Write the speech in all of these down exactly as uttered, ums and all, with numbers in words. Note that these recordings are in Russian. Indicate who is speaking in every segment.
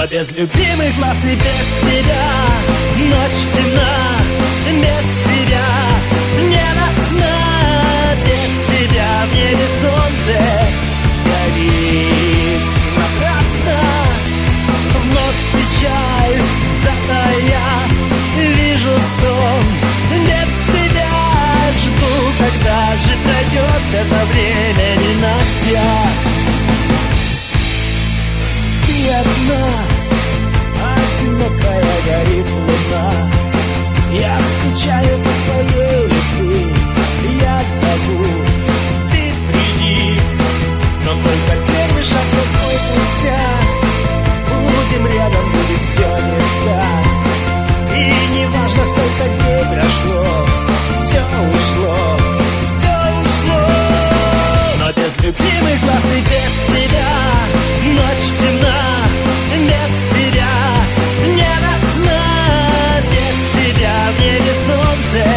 Speaker 1: Но без любимых глаз и без тебя ночь темна, без тебя нет сна, без тебя в небе солнце горит напрасно. Вновь печаль, зато я вижу сон. Без тебя жду, когда же пройдет это время ненастья. Ты одна, одинокая горит луна. Я скучаю по твоей любви, я зову, ты приди. Но только первый шаг такой пустяк. Будем рядом, будет все не так. И не важно, сколько дней прошло, все ушло, все ушло. Но без любимых глаз и без тебя ночь темна, без тебя нет сна, без тебя в небе солнце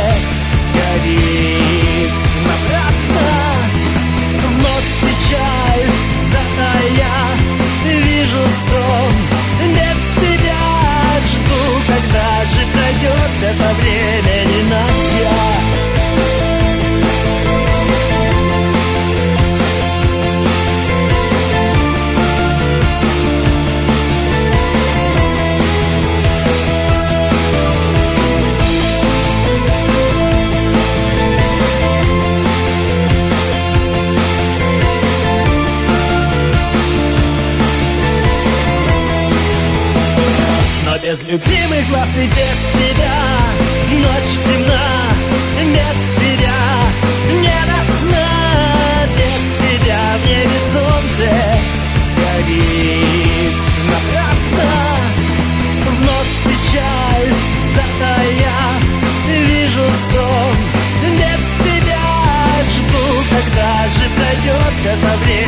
Speaker 1: горит напрасно. Вновь печаль, зато я вижу сон. Без тебя жду, когда же пройдет это время ненастья. Без любимых глаз и без тебя ночь темна, без тебя нет сна, без тебя в небе солнце горит напрасно. Вновь печаль, зато я вижу сон. Без тебя жду, когда же пройдет это время.